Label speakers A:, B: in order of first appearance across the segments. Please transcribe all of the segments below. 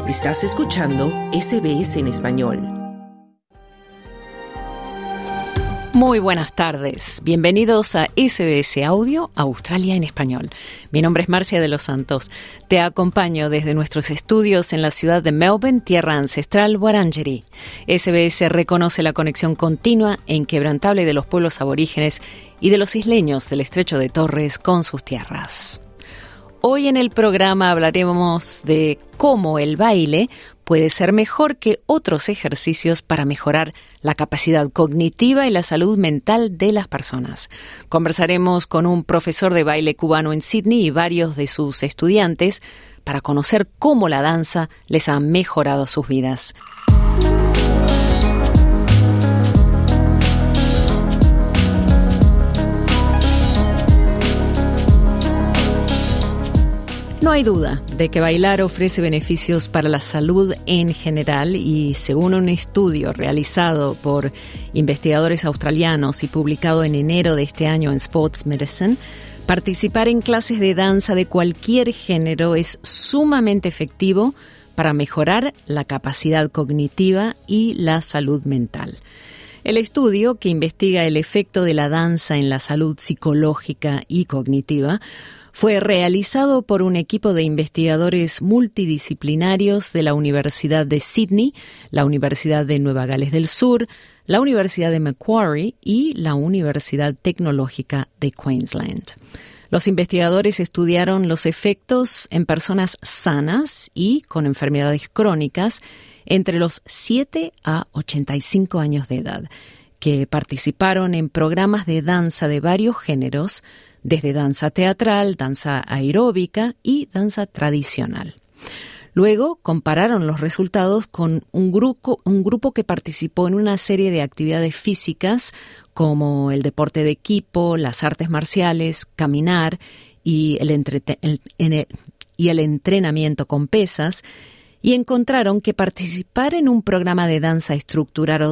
A: Estás escuchando SBS en español.
B: Muy buenas tardes. Bienvenidos a SBS Audio Australia en español. Mi nombre es Marcia de los Santos. Te acompaño desde nuestros estudios en la ciudad de Melbourne, tierra ancestral Wurundjeri. SBS reconoce la conexión continua e inquebrantable de los pueblos aborígenes y de los isleños del Estrecho de Torres con sus tierras. Hoy en el programa hablaremos de cómo el baile puede ser mejor que otros ejercicios para mejorar la capacidad cognitiva y la salud mental de las personas. Conversaremos con un profesor de baile cubano en Sydney y varios de sus estudiantes para conocer cómo la danza les ha mejorado sus vidas. No hay duda de que bailar ofrece beneficios para la salud en general y según un estudio realizado por investigadores australianos y publicado en enero de este año en Sports Medicine, participar en clases de danza de cualquier género es sumamente efectivo para mejorar la capacidad cognitiva y la salud mental. El estudio, que investiga el efecto de la danza en la salud psicológica y cognitiva, fue realizado por un equipo de investigadores multidisciplinarios de la Universidad de Sydney, la Universidad de Nueva Gales del Sur, la Universidad de Macquarie y la Universidad Tecnológica de Queensland. Los investigadores estudiaron los efectos en personas sanas y con enfermedades crónicas entre los 7 a 85 años de edad, que participaron en programas de danza de varios géneros, desde danza teatral, danza aeróbica y danza tradicional. Luego compararon los resultados con un grupo que participó en una serie de actividades físicas como el deporte de equipo, las artes marciales, caminar y el entrenamiento con pesas, y encontraron que participar en un programa de danza estructurado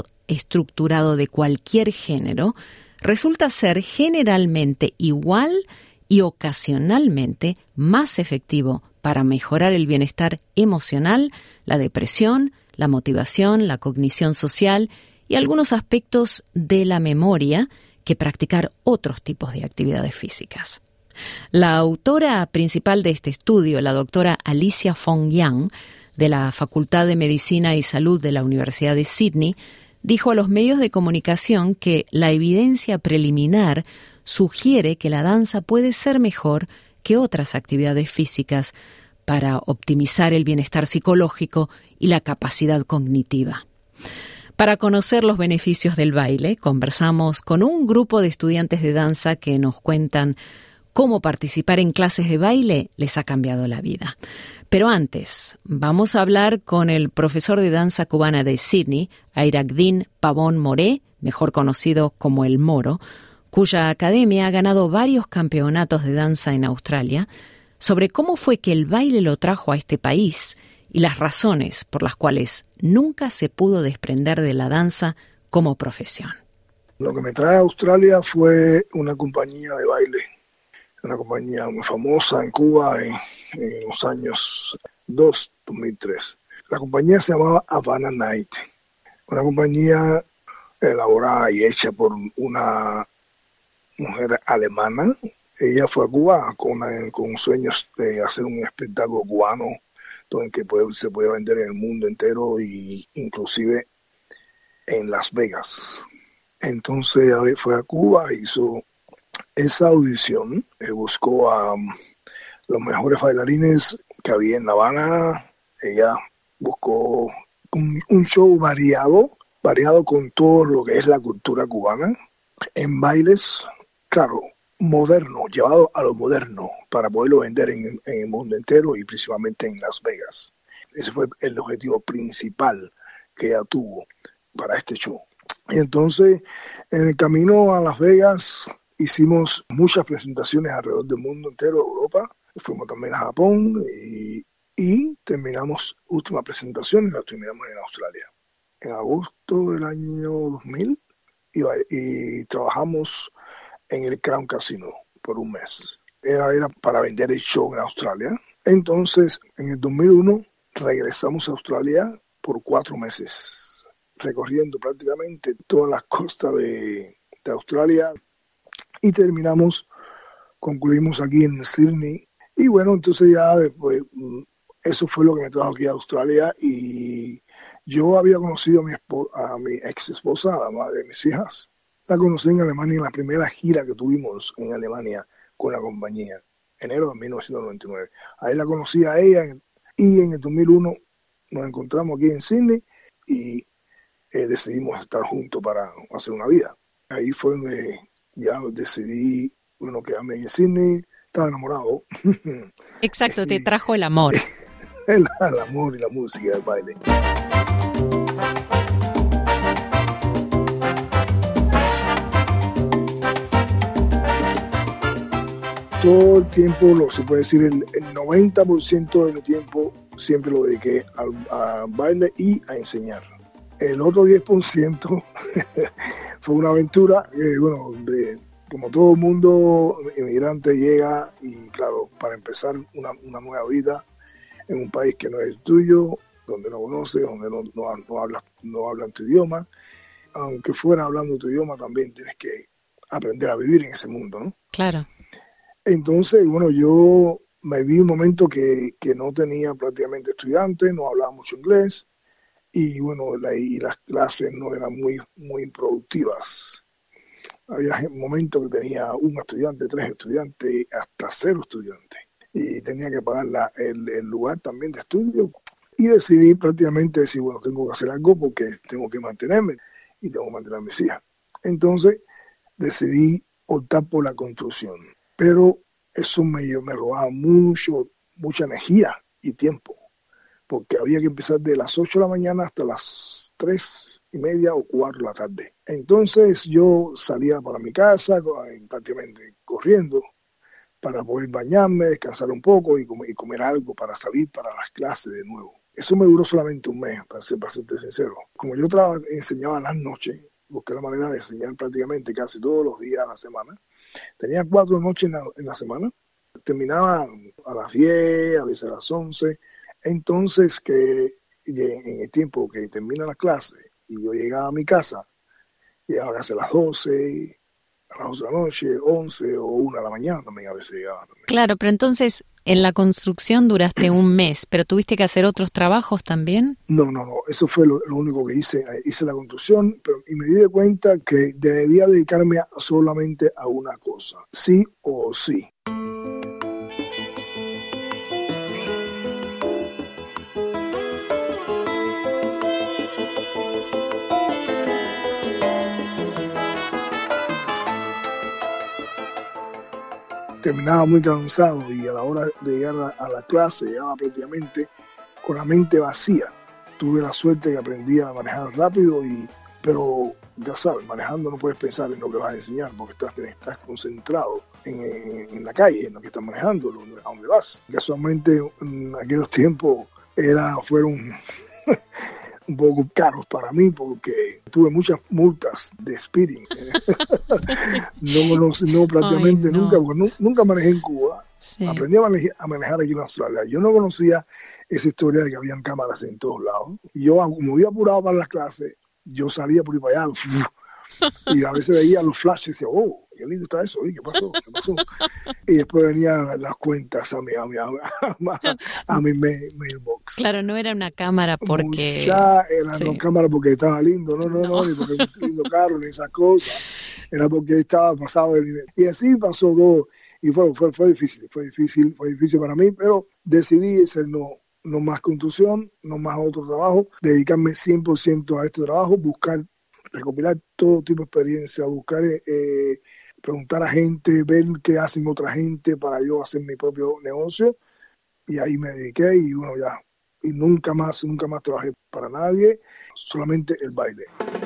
B: de cualquier género resulta ser generalmente igual y ocasionalmente más efectivo para mejorar el bienestar emocional, la depresión, la motivación, la cognición social y algunos aspectos de la memoria que practicar otros tipos de actividades físicas. La autora principal de este estudio, la doctora Alicia Fong Yang, de la Facultad de Medicina y Salud de la Universidad de Sydney, dijo a los medios de comunicación que la evidencia preliminar sugiere que la danza puede ser mejor que otras actividades físicas para optimizar el bienestar psicológico y la capacidad cognitiva. Para conocer los beneficios del baile, conversamos con un grupo de estudiantes de danza que nos cuentan cómo participar en clases de baile les ha cambiado la vida. Pero antes, vamos a hablar con el profesor de danza cubana de Sydney, Airagdin Pavón Moré, mejor conocido como El Moro, cuya academia ha ganado varios campeonatos de danza en Australia, sobre cómo fue que el baile lo trajo a este país y las razones por las cuales nunca se pudo desprender de la danza como profesión.
C: Lo que me trae a Australia fue una compañía de baile, una compañía muy famosa en Cuba en los años 2003. La compañía se llamaba Havana Night, una compañía elaborada y hecha por una mujer alemana. Ella fue a Cuba con sueños de hacer un espectáculo cubano donde se puede vender en el mundo entero e inclusive en Las Vegas. Entonces fue a Cuba, hizo esa audición, buscó a los mejores bailarines que había en La Habana. Ella buscó un show variado con todo lo que es la cultura cubana, en bailes, claro, moderno, llevado a lo moderno, para poderlo vender en el mundo entero y principalmente en Las Vegas. Ese fue el objetivo principal que ella tuvo para este show. Y entonces, en el camino a Las Vegas, hicimos muchas presentaciones alrededor del mundo entero, Europa. Fuimos también a Japón y terminamos, última presentación, y la terminamos en Australia. En agosto del año 2000 y trabajamos en el Crown Casino por un mes. Era para vender el show en Australia. Entonces, en el 2001 regresamos a Australia por 4 meses, recorriendo prácticamente todas las costas de Australia y concluimos aquí en Sydney. Y bueno, entonces ya después, eso fue lo que me trajo aquí a Australia. Y yo había conocido a mi ex esposa, la madre de mis hijas. La conocí en Alemania en la primera gira que tuvimos en Alemania con la compañía, enero de 1999. Ahí la conocí a ella y en el 2001 nos encontramos aquí en Sydney y decidimos estar juntos para hacer una vida. Ahí fue donde ya decidí, quedarme en Sydney. Estaba enamorado.
B: Exacto, te trajo el amor.
C: el amor y la música del baile. Todo el tiempo, se puede decir, el 90% de mi tiempo siempre lo dediqué al baile y a enseñar. El otro 10% fue una aventura que, como todo mundo inmigrante llega y claro, para empezar una nueva vida en un país que no es el tuyo, donde no conoces, donde no hablan tu idioma. Aunque fuera hablando tu idioma, también tienes que aprender a vivir en ese mundo, ¿no?
B: Claro.
C: Entonces, yo me vi un momento que no tenía prácticamente estudiantes, no hablaba mucho inglés y y las clases no eran muy productivas. Había momentos que tenía un estudiante, 3 estudiantes, hasta 0 estudiantes. Y tenía que pagar el lugar también de estudio. Y decidí prácticamente decir, tengo que hacer algo porque tengo que mantenerme y tengo que mantener a mis hijas. Entonces decidí optar por la construcción. Pero eso me robaba mucha energía y tiempo. Porque había que empezar de las 8 de la mañana hasta las 3:30 o 4 de la tarde. Entonces yo salía para mi casa prácticamente corriendo para poder bañarme, descansar un poco y comer algo para salir para las clases de nuevo. Eso me duró solamente un mes, para serte sincero. Como yo enseñaba las noches, busqué la manera de enseñar prácticamente casi todos los días a la semana. Tenía 4 noches en la semana. Terminaba a las 10, a veces a las 11. Entonces, que en el tiempo que termina la clase y yo llegaba a mi casa, llegaba casi a las 12, a las 11 de la noche, 11 o 1 de la mañana también a veces llegaba. También.
B: Claro, pero entonces en la construcción duraste un mes, ¿pero tuviste que hacer otros trabajos también?
C: No, eso fue lo único que hice. Hice la construcción y me di cuenta que debía dedicarme solamente a una cosa, sí o sí. Terminaba muy cansado y a la hora de llegar a la clase llegaba prácticamente con la mente vacía. Tuve la suerte que aprendí a manejar rápido, pero ya sabes, manejando no puedes pensar en lo que vas a enseñar porque estás concentrado en la calle, en lo que estás manejando, a dónde vas. Casualmente en aquellos tiempos fueron un poco caros para mí porque tuve muchas multas de speeding. no prácticamente nunca, porque nunca manejé en Cuba. Sí. Aprendí a manejar aquí en Australia. Yo no conocía esa historia de que habían cámaras en todos lados. Y yo, como iba apurado para las clases, yo salía por ahí para allá y a veces veía los flashes y decía, oh, qué lindo está eso, ¿qué pasó? Y después venían las cuentas a mi mailbox.
B: Claro, no era una cámara porque...
C: Ya era una cámara porque estaba lindo, no, ni porque era un lindo carro, ni esas cosas. Era porque estaba pasado de nivel. Y así pasó todo. Y fue difícil para mí, pero decidí hacer no más construcción, no más otro trabajo, dedicarme 100% a este trabajo, recopilar todo tipo de experiencia, preguntar a gente, ver qué hacen otra gente para yo hacer mi propio negocio. Y ahí me dediqué y ya. Y nunca más trabajé para nadie, solamente el baile.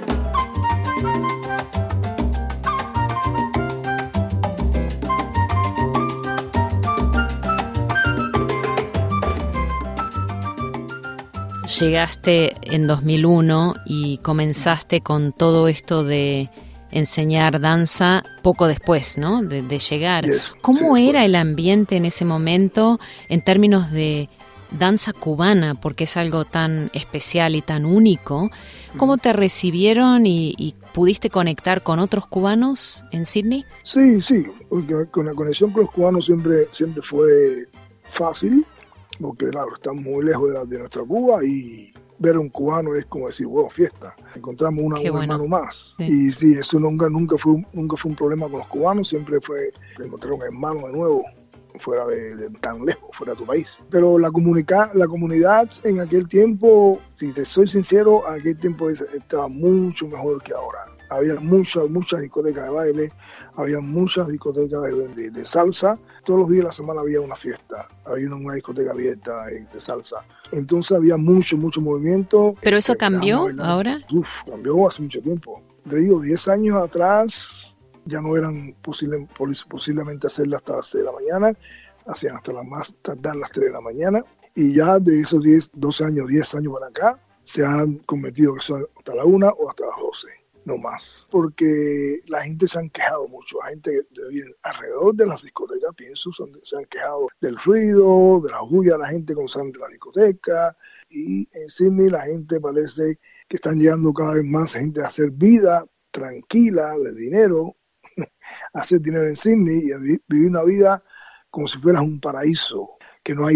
B: Llegaste en 2001 y comenzaste con todo esto de enseñar danza poco después, ¿no? De llegar.
C: Yes,
B: ¿Cómo
C: sí,
B: era el ambiente en ese momento en términos de danza cubana, porque es algo tan especial y tan único. ¿Cómo te recibieron y pudiste conectar con otros cubanos en Sydney?
C: Sí, con la conexión con los cubanos siempre fue fácil, porque claro, estamos muy lejos de nuestra Cuba y ver a un cubano es como decir, bueno, fiesta, encontramos un hermano más. Sí. Y sí, eso nunca fue un problema con los cubanos, siempre fue encontrar un hermano de nuevo, fuera de tan lejos, fuera de tu país. Pero la comunidad en aquel tiempo, si te soy sincero, en aquel tiempo estaba mucho mejor que ahora. Había muchas discotecas de baile, había muchas discotecas de salsa. Todos los días de la semana había una fiesta, había una discoteca abierta de salsa. Entonces había mucho movimiento.
B: ¿Pero eso cambió ahora?
C: Cambió hace mucho tiempo. Te digo, 10 años atrás ya no eran posiblemente hacerla hasta las 6 de la mañana, hacían hasta las más tardar las 3 de la mañana. Y ya de esos 10 años para acá, se han convertido que son hasta la 1 o hasta las 12. No más, porque la gente se han quejado mucho, la gente alrededor de las discotecas, pienso, se han quejado del ruido, de la bulla de la gente cuando salen de la discoteca, y en Sydney la gente parece que están llegando cada vez más gente a hacer vida tranquila, de dinero, hacer dinero en Sydney y vivir una vida como si fueras un paraíso, que no hay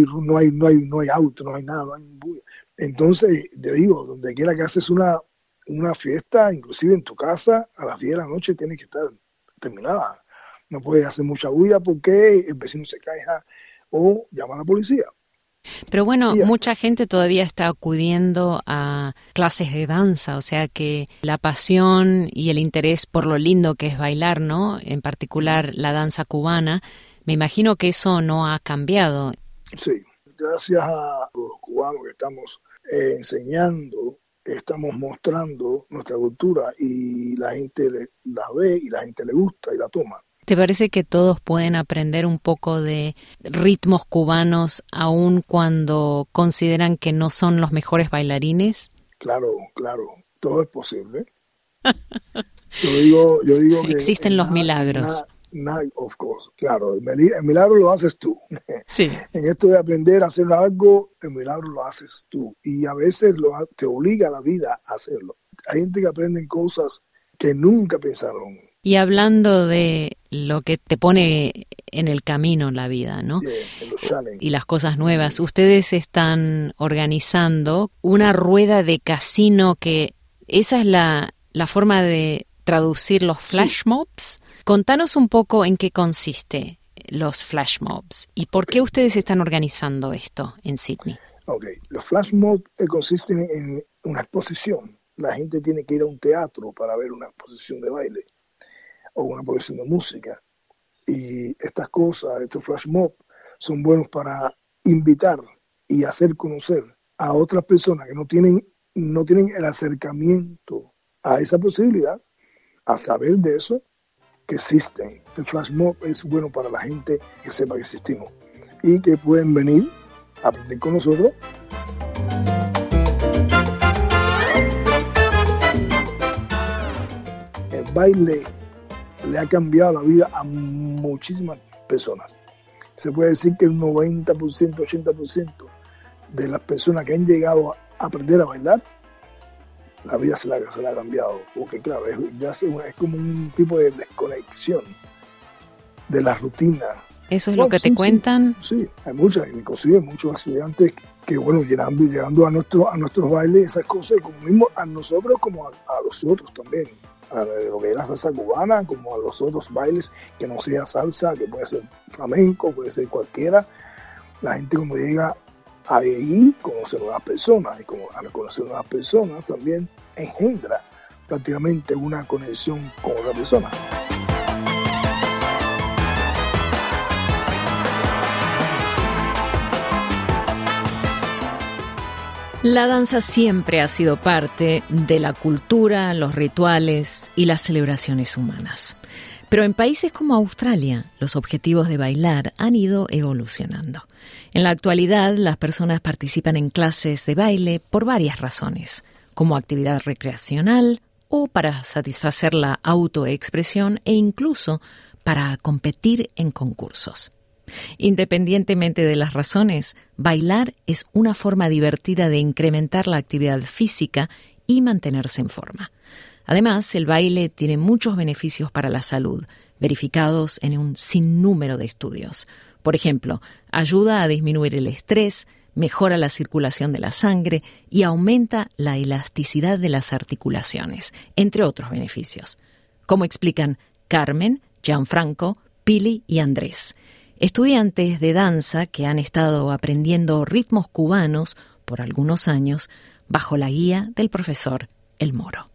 C: auto, no hay nada, no hay bulla. Entonces, te digo, donde quiera que haces una fiesta, inclusive en tu casa, a las 10 de la noche tiene que estar terminada. No puedes hacer mucha bulla porque el vecino se queja o llama a la policía.
B: Pero bueno, mucha gente todavía está acudiendo a clases de danza, o sea que la pasión y el interés por lo lindo que es bailar, ¿no? En particular la danza cubana, me imagino que eso no ha cambiado.
C: Sí, gracias a los cubanos que estamos enseñando, estamos mostrando nuestra cultura y la gente la ve y la gente le gusta y la toma.
B: ¿Te parece que todos pueden aprender un poco de ritmos cubanos aun cuando consideran que no son los mejores bailarines?
C: Claro, todo es posible. Yo digo que
B: existen los milagros.
C: Of course, claro, el milagro lo haces tú.
B: Sí.
C: En esto de aprender a hacer algo, el milagro lo haces tú. Y a veces te obliga la vida a hacerlo. Hay gente que aprende cosas que nunca pensaron.
B: Y hablando de lo que te pone en el camino la vida, ¿no? Y las cosas nuevas. Ustedes están organizando una rueda de casino que esa es la forma de traducir los flash mobs. Contanos un poco en qué consiste los flash mobs y por qué ustedes están organizando esto en Sydney.
C: Okay. Los flash mobs consisten en una exposición. La gente tiene que ir a un teatro para ver una exposición de baile o una exposición de música. Y estas cosas, estos flash mobs, son buenos para invitar y hacer conocer a otras personas que no tienen el acercamiento a esa posibilidad, a saber de eso, que existen. El flash mob es bueno para la gente que sepa que existimos y que pueden venir a aprender con nosotros. El baile le ha cambiado la vida a muchísimas personas. Se puede decir que el 90%, 80% de las personas que han llegado a aprender a bailar, la vida se la ha cambiado, porque claro, es como un tipo de desconexión de la rutina.
B: ¿Eso es lo que te cuentan?
C: Sí, hay muchas, inclusive muchos estudiantes que, bueno, llegando a nuestros bailes, esas cosas, como mismo a nosotros como a los otros también, a lo que es la salsa cubana, como a los otros bailes que no sea salsa, que puede ser flamenco, puede ser cualquiera. La gente cuando llega ahí conoce nuevas personas y como al conocer nuevas personas también engendra prácticamente una conexión con otra persona.
B: La danza siempre ha sido parte de la cultura, los rituales y las celebraciones humanas. Pero en países como Australia, los objetivos de bailar han ido evolucionando. En la actualidad, las personas participan en clases de baile por varias razones, como actividad recreacional o para satisfacer la autoexpresión e incluso para competir en concursos. Independientemente de las razones, bailar es una forma divertida de incrementar la actividad física y mantenerse en forma. Además, el baile tiene muchos beneficios para la salud, verificados en un sinnúmero de estudios. Por ejemplo, ayuda a disminuir el estrés, mejora la circulación de la sangre y aumenta la elasticidad de las articulaciones, entre otros beneficios, como explican Carmen, Gianfranco, Pili y Andrés, estudiantes de danza que han estado aprendiendo ritmos cubanos por algunos años bajo la guía del profesor El Moro.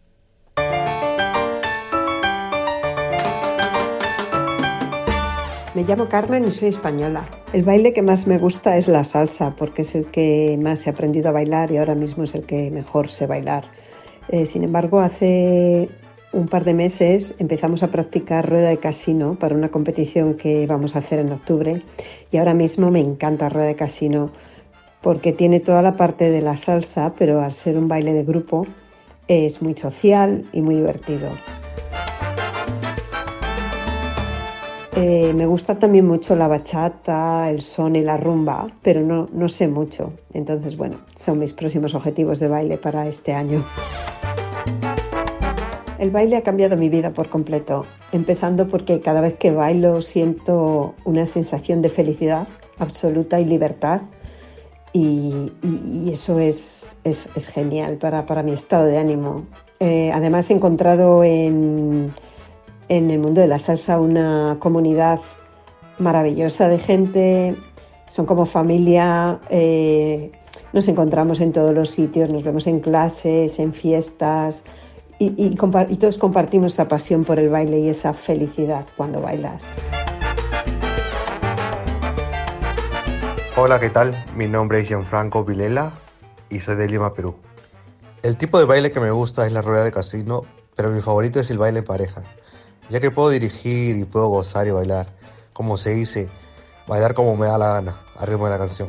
D: Me llamo Carmen y soy española. El baile que más me gusta es la salsa, porque es el que más he aprendido a bailar y ahora mismo es el que mejor sé bailar. Sin embargo, hace un par de meses empezamos a practicar rueda de casino para una competición que vamos a hacer en octubre y ahora mismo me encanta rueda de casino porque tiene toda la parte de la salsa, pero al ser un baile de grupo es muy social y muy divertido. Me gusta también mucho la bachata, el son y la rumba, pero no sé mucho. Entonces, bueno, son mis próximos objetivos de baile para este año. El baile ha cambiado mi vida por completo, empezando porque cada vez que bailo siento una sensación de felicidad absoluta y libertad y eso es genial para mi estado de ánimo. Además he encontrado en el mundo de la salsa una comunidad maravillosa de gente, son como familia, nos encontramos en todos los sitios, nos vemos en clases, en fiestas y todos compartimos esa pasión por el baile y esa felicidad cuando bailas.
E: Hola, ¿qué tal? Mi nombre es Gianfranco Vilela y soy de Lima, Perú. El tipo de baile que me gusta es la rueda de casino, pero mi favorito es el baile en pareja, ya que puedo dirigir y puedo gozar y bailar, como se dice, bailar como me da la gana, al ritmo de la canción.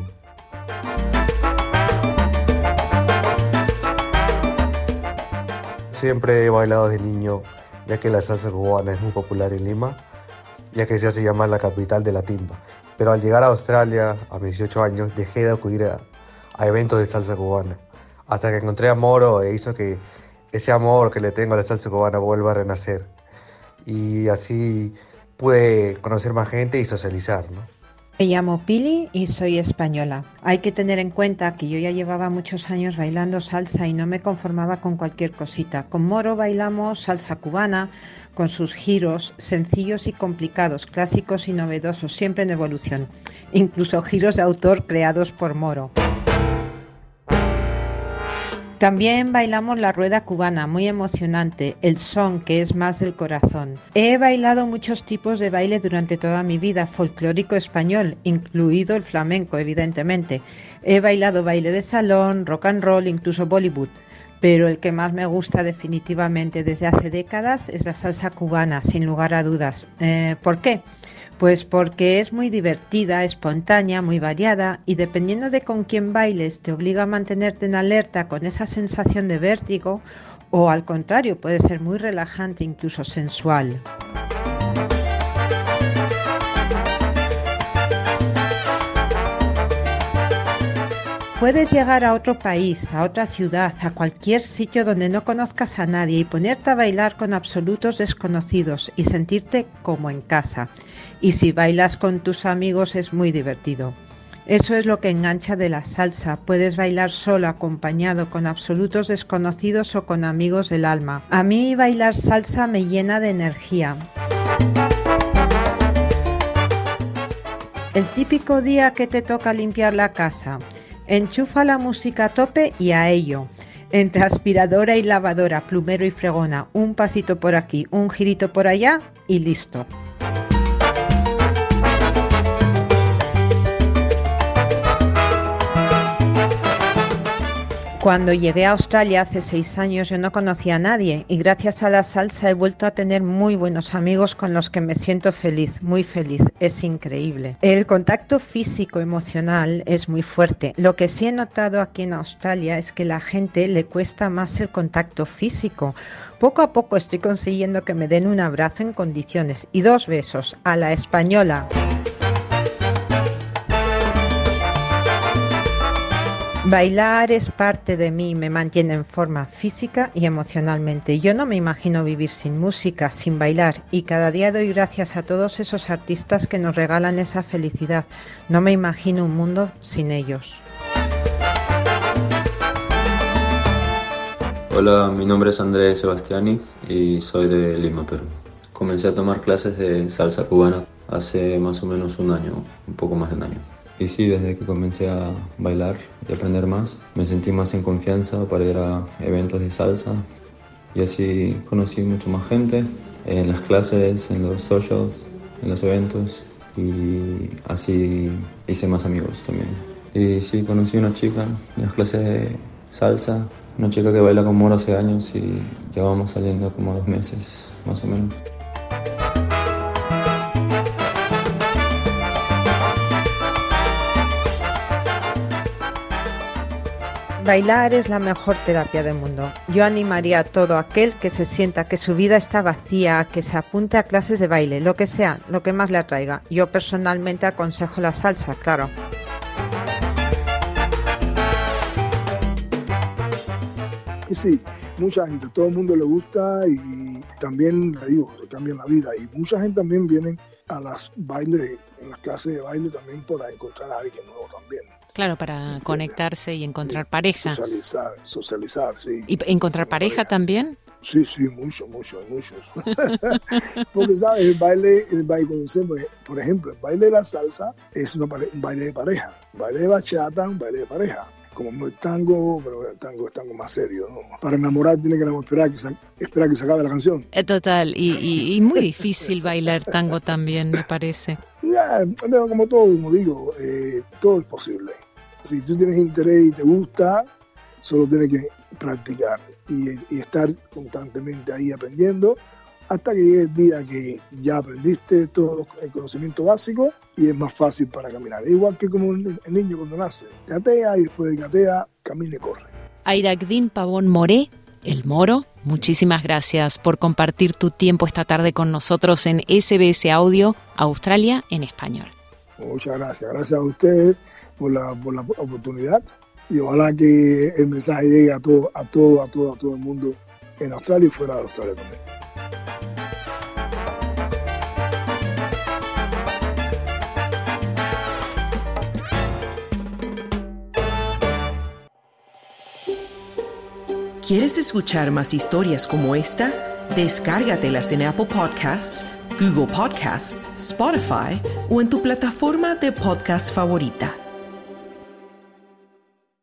E: Siempre he bailado desde niño, ya que la salsa cubana es muy popular en Lima, ya que se hace llamar la capital de la timba. Pero al llegar a Australia, a mis 18 años, dejé de acudir a eventos de salsa cubana, hasta que encontré a Moro e hizo que ese amor que le tengo a la salsa cubana vuelva a renacer. Y así pude conocer más gente y socializar, ¿no?
F: Me llamo Pili y soy española. Hay que tener en cuenta que yo ya llevaba muchos años bailando salsa y no me conformaba con cualquier cosita. Con Moro bailamos salsa cubana con sus giros sencillos y complicados, clásicos y novedosos, siempre en evolución. Incluso giros de autor creados por Moro. También bailamos la rueda cubana, muy emocionante, el son, que es más del corazón. He bailado muchos tipos de baile durante toda mi vida, folclórico español, incluido el flamenco, evidentemente. He bailado baile de salón, rock and roll, incluso Bollywood. Pero el que más me gusta definitivamente desde hace décadas es la salsa cubana, sin lugar a dudas. ¿Por qué? Pues porque es muy divertida, espontánea, muy variada y dependiendo de con quién bailes te obliga a mantenerte en alerta con esa sensación de vértigo o al contrario puede ser muy relajante, incluso sensual. Puedes llegar a otro país, a otra ciudad, a cualquier sitio donde no conozcas a nadie y ponerte a bailar con absolutos desconocidos y sentirte como en casa. Y si bailas con tus amigos es muy divertido. Eso es lo que engancha de la salsa. Puedes bailar solo, acompañado, con absolutos desconocidos o con amigos del alma. A mí bailar salsa me llena de energía. El típico día que te toca limpiar la casa. Enchufa la música a tope y a ello. Entre aspiradora y lavadora, plumero y fregona, un pasito por aquí, un girito por allá y listo. Cuando llegué a Australia hace 6 años yo no conocía a nadie y gracias a la salsa he vuelto a tener muy buenos amigos con los que me siento feliz, muy feliz, es increíble. El contacto físico emocional es muy fuerte. Lo que sí he notado aquí en Australia es que a la gente le cuesta más el contacto físico. Poco a poco estoy consiguiendo que me den un abrazo en condiciones y 2 besos a la española. Bailar es parte de mí, me mantiene en forma física y emocionalmente. Yo no me imagino vivir sin música, sin bailar, y cada día doy gracias a todos esos artistas que nos regalan esa felicidad. No me imagino un mundo sin ellos.
G: Hola, mi nombre es Andrés Sebastiani y soy de Lima, Perú. Comencé a tomar clases de salsa cubana hace más o menos un año, un poco más de un año. Y sí, desde que comencé a bailar y aprender más, me sentí más en confianza para ir a eventos de salsa. Y así conocí mucho más gente en las clases, en los socials, en los eventos. Y así hice más amigos también. Y sí, conocí una chica en las clases de salsa, una chica que baila con Moro hace años y llevamos saliendo como 2 meses, más o menos.
F: Bailar es la mejor terapia del mundo. Yo animaría a todo aquel que se sienta que su vida está vacía, a que se apunte a clases de baile, lo que sea, lo que más le atraiga. Yo personalmente aconsejo la salsa, claro.
C: Y sí, mucha gente, todo el mundo le gusta y también, le digo, le cambian la vida. Y mucha gente también viene a las bailes, en las clases de baile también para encontrar a alguien nuevo también.
B: Claro, para conectarse y encontrar pareja.
C: Socializar, sí.
B: ¿Y encontrar pareja también?
C: Sí, muchos. Porque, ¿sabes? El baile, por ejemplo, el baile de la salsa es un baile de pareja. El baile de bachata, un baile de pareja. Como el tango, pero el tango es tango más serio, ¿no? Para enamorar tiene que esperar que se acabe la canción.
B: Total, y muy difícil bailar tango también, me parece.
C: Pero como todo, como digo, todo es posible. Si tú tienes interés y te gusta, solo tienes que practicar y estar constantemente ahí aprendiendo hasta que llegue el día que ya aprendiste todo el conocimiento básico y es más fácil para caminar. Igual que como el niño cuando nace, gatea y después de gatea, camina y corre.
B: Airagdín Pavón Moré, el Moro, muchísimas gracias por compartir tu tiempo esta tarde con nosotros en SBS Audio Australia en español.
C: Muchas gracias a ustedes por la oportunidad y ojalá que el mensaje llegue a todo el mundo en Australia y fuera de Australia también.
A: ¿Quieres escuchar más historias como esta? Descárgatelas en Apple Podcasts, Google Podcasts, Spotify o en tu plataforma de podcast favorita.